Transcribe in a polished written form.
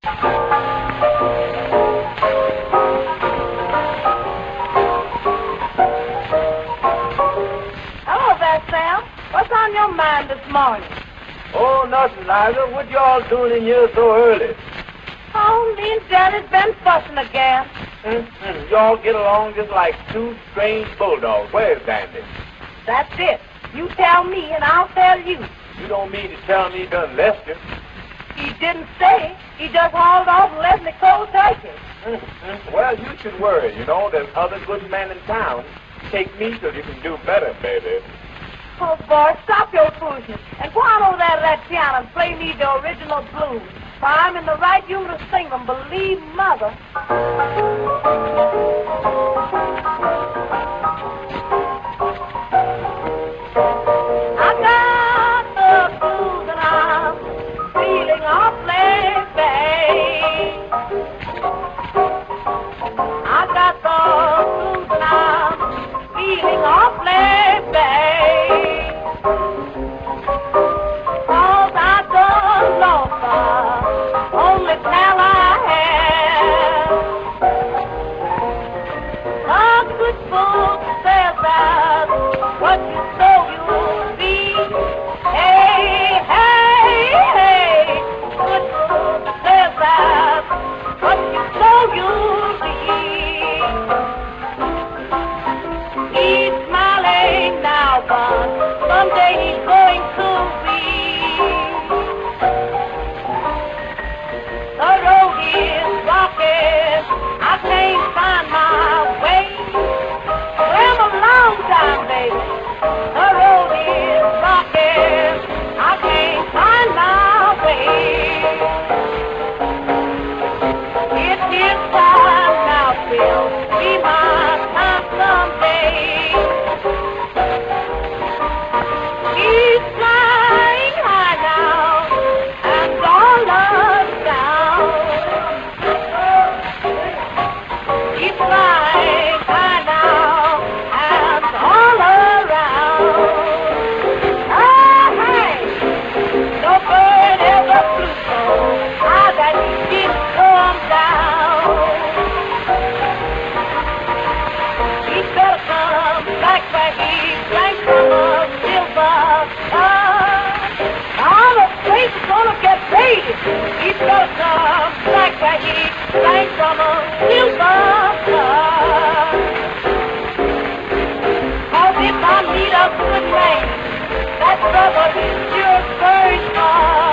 Hello there, Sam. What's on your mind this morning? Oh, nothing, Liza. What y'all doing in here so early? Oh, me and Daddy's been fussing again. Y'all get along just like two strange bulldogs. Where's Dandy? That's it. You tell me and I'll tell you. You don't mean to tell me he done left you? He didn't say. He just hauled off and left me cold turkey. Well, you should worry. You know, there's other good men in town. Take me so you can do better, baby. Oh, boy, stop your foolishness and go on over there to that piano and play me the original blues. For I'm in the right humor to sing them, believe Mother. I got the blues and I'm feeling awfully bad. I got the blues and I'm feeling awfully bad. 'Cause I done lost the only pal I had. A good book says that what you sow you'll reap. Hey, hey, hey. Good book says that what you sow you'll reap. He's smiling now, but someday he's going to weep. The road is rocky, I can't find my way. Well, a long time, baby. The road is rocky, I can't find my way. It is time now, Phil, be my time someday. He's flying high now and all us down. He's flying high now and all around. Oh, hey, no bird ever flew so high that he didn't come down. He better come back where he drank from a silver cup. I'm afraid he's gonna get paid. He better come back where he drank from a silver cup. 'Cause if I meet a good man, that brother is sure very far.